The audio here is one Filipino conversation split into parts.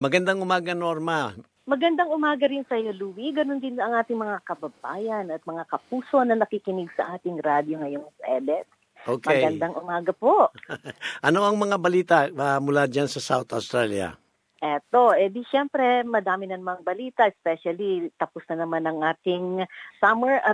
Magandang umaga, Norma. Magandang umaga rin sa iyo, Louie. Ganon din ang ating mga kababayan at mga kapuso na nakikinig sa ating radyo ngayong EBS. Okay. Magandang umaga po. Ano ang mga balita mula dyan sa South Australia? Eto, di syempre madami na namang balita, especially tapos na naman ang ating summer at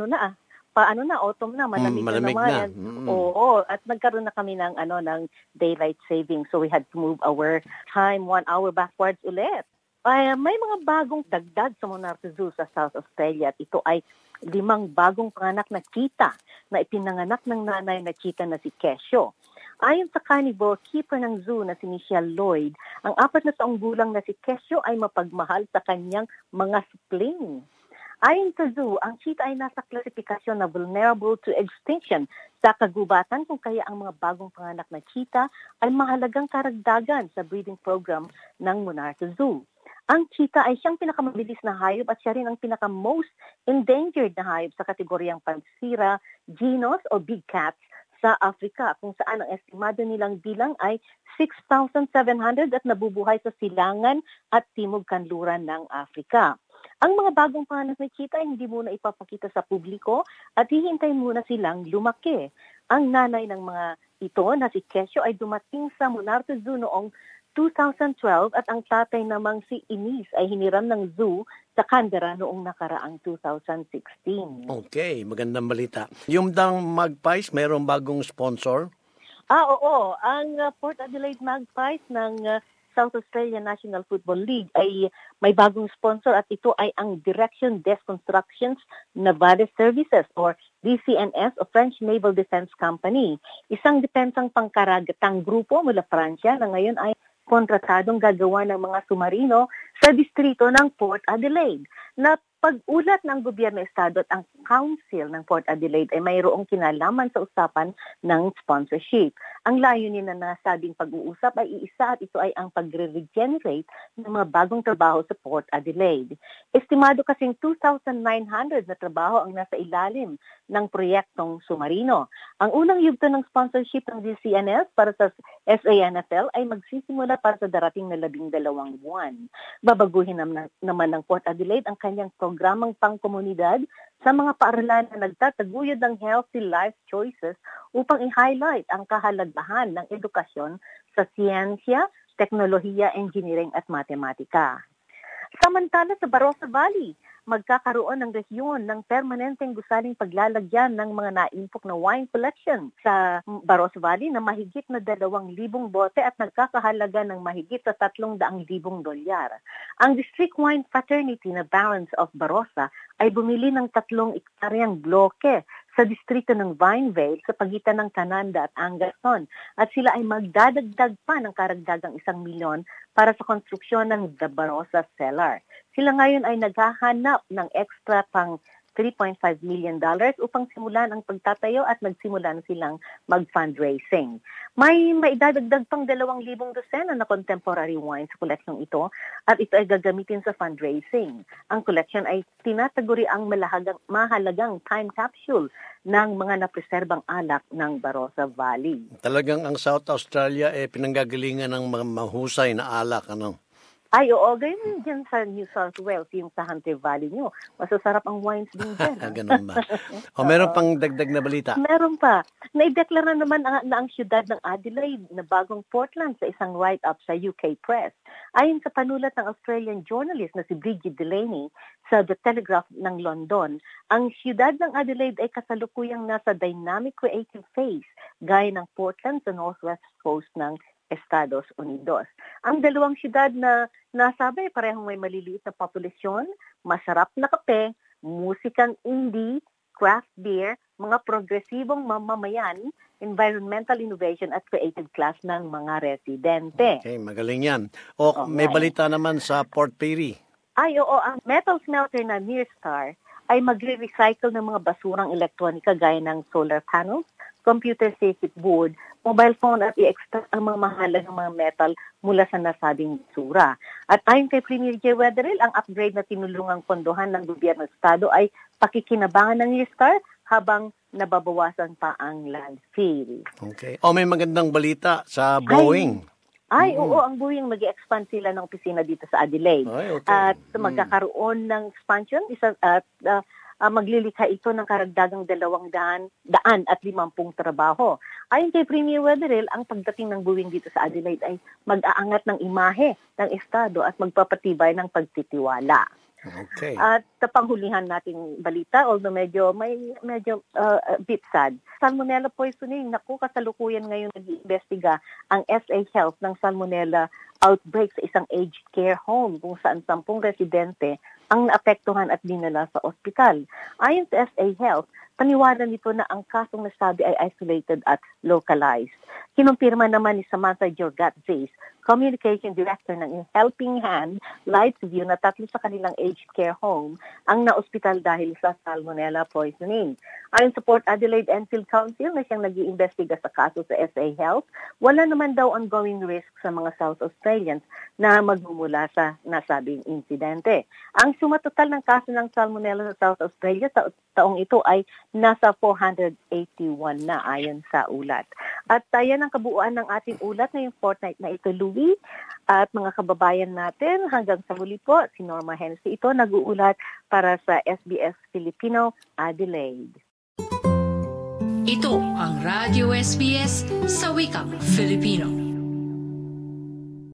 autumn na, malamig na naman. Oo, at nagkaroon na kami ng daylight saving, so we had to move our time 1 hour backwards ulit. May mga bagong dagdag sa Monarch Zoo sa South Australia at ito ay 5 bagong panganak na cheetah na ipinanganak ng nanay na cheetah na si Kesho. Ayon sa carnivore keeper ng zoo na si Michelle Lloyd, ang 4 na taong gulang na si Kesho ay mapagmahal sa kanyang mga supling. Ayon sa zoo, ang cheetah ay nasa klasifikasyon na vulnerable to extinction sa kagubatan, kung kaya ang mga bagong panganak na cheetah ay mahalagang karagdagan sa breeding program ng Monarch Zoo. Ang cheetah ay siyang pinakamabilis na hayop at siya rin ang pinaka-most endangered na hayop sa kategoryang Panthera genus o big cats sa Africa, kung saan ang estimado nilang bilang ay 6,700 at nabubuhay sa silangan at timog kanluran ng Africa. Ang mga bagong panganak na cheetah ay hindi muna ipapakita sa publiko at hihintay muna silang lumaki. Ang nanay ng mga ito na si Kesho ay dumating sa Monarch Zoo noong 2012 at ang tatay namang si Inis ay hiniram ng zoo sa Canberra noong nakaraang 2016. Okay, magandang balita. Yung Magpies, mayroong bagong sponsor? Oo. Ang Port Adelaide Magpies ng South Australian National Football League ay may bagong sponsor at ito ay ang Direction des Constructions Nevada Services or DCNS o French Naval Defense Company. Isang depensang pangkaragatang grupo mula Pransya na ngayon ay kontratadong gagawa ng mga submarino sa distrito ng Port Adelaide. Na pag-ulat ng gobyerno estado at ang council ng Port Adelaide ay mayroong kinalaman sa usapan ng sponsorship. Ang layunin na nasabing pag-uusap ay iisa at ito ay ang pagre-regenerate ng mga bagong trabaho sa Port Adelaide. Estimado kasing 2,900 na trabaho ang nasa ilalim ng proyektong submarino. Ang unang yugto ng sponsorship ng DCNS para sa SANFL ay magsisimula para sa darating na 12 buwan. Babaguhin naman ng Port Adelaide ang kanyang programang pangkomunidad sa mga paaralan na nagtataguyod ng healthy life choices upang i-highlight ang kahalagahan ng edukasyon sa siyensya, teknolohiya, engineering at matematika. Samantala sa Barossa Valley, magkakaroon ng rehiyon ng permanenteng gusaling paglalagyan ng mga naimpok na wine collection sa Barossa Valley na mahigit na 2,000 bote at nagkakahalaga ng mahigit sa 300,000 dolyar. Ang District Wine Fraternity na Barons of Barossa ay bumili ng 3 ektaryang bloke sa distrito ng Vinevale sa pagitan ng Cananda at Angaston at sila ay magdadagdag pa ng karagdagang 1 milyon para sa konstruksyon ng The Barossa Cellar. Sila ngayon ay naghahanap ng extra pang $3.5 million upang simulan ang pagtatayo at nagsimula na silang mag-fundraising. May maidadagdag pang 2,000 dosena na contemporary wine sa koleksyon ito at ito ay gagamitin sa fundraising. Ang koleksyon ay tinataguri ang mahalagang time capsule ng mga napreserbang alak ng Barossa Valley. Talagang ang South Australia pinanggagalingan ng mahusay na alak, ano? Ay, oo. Ganyan dyan sa New South Wales, yung sa Hunter Valley nyo. Masasarap ang wines din dyan. Ganun ba? O meron pang dagdag na balita? Meron pa. Naideklara naman na ang siyudad ng Adelaide na bagong Portland sa isang write-up sa UK Press. Ayon sa panulat ng Australian journalist na si Bridget Delaney sa The Telegraph ng London, ang siyudad ng Adelaide ay kasalukuyang nasa dynamic creative phase gaya ng Portland sa northwest coast ng Estados Unidos. Ang 2 siyudad na nasabay parehong may maliliit na populasyon, masarap na kape, musikang indie, craft beer, mga progresibong mamamayan, environmental innovation at creative class ng mga residente. Okay, magaling yan. O may balita naman sa Port Pirie. Ay, oo. Ang metal smelter na Nearstar ay magre-recycle ng mga basurang elektronika gaya ng solar panels, computer circuit board, mobile phone at i-extract ang mga mahalagang mga metal mula sa nasabing basura. At ayon kay Premier J. Wetherill, ang upgrade na tinulungang pondohan ng gobyerno at estado ay pakikinabangan ng Nearstar habang nababawasan pa ang landfill. Okay. O may magandang balita sa Boeing. Oo, ang buwing mag-expand sila ng opisina dito sa Adelaide. Ay, okay. At magkakaroon ng expansion, maglilikha ito ng karagdagang 250 trabaho. Ayon kay Premier Wetherill, ang pagdating ng buwing dito sa Adelaide ay mag-aangat ng imahe ng estado at magpapatibay ng pagtitiwala. Okay. At sa panghulihan nating balita, although medyo bit sad, salmonella poisoning. Naku, kasalukuyan ngayon nag-iimbestiga ang SA Health ng salmonella outbreak sa isang aged care home kung saan 10 residente ang naapektuhan at dinala sa ospital. Ayon sa SA Health, paniwala nito na ang kasong nasabi ay isolated at localized. Kinumpirma naman ni Samantha Jorgatzis, Communication Director ng Helping Hand Lightsview, na 3 sa kanilang aged care home ang naospital dahil sa salmonella poisoning. Ayon sa Port Adelaide Enfield Council na siyang nag-iimbestiga sa kaso sa SA Health, wala naman daw ongoing risk sa mga South Australians na magmumula sa nasabing insidente. Ang suma total ng kaso ng salmonella sa South Australia sa taong ito ay nasa 481 na ayon sa ulat. At yan ang kabuuan ng ating ulat ngayong fortnight na ito, Louie. At mga kababayan natin, hanggang sa muli po, si Norma Hennessy ito nag-uulat para sa SBS Filipino, Adelaide. Ito ang Radio SBS sa wikang Filipino.